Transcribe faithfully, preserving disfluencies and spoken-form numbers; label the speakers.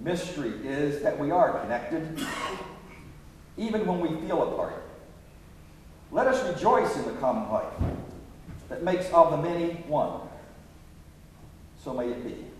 Speaker 1: mystery is that we are connected, even when we feel apart. Let us rejoice in the common life that makes of the many one. So may it be.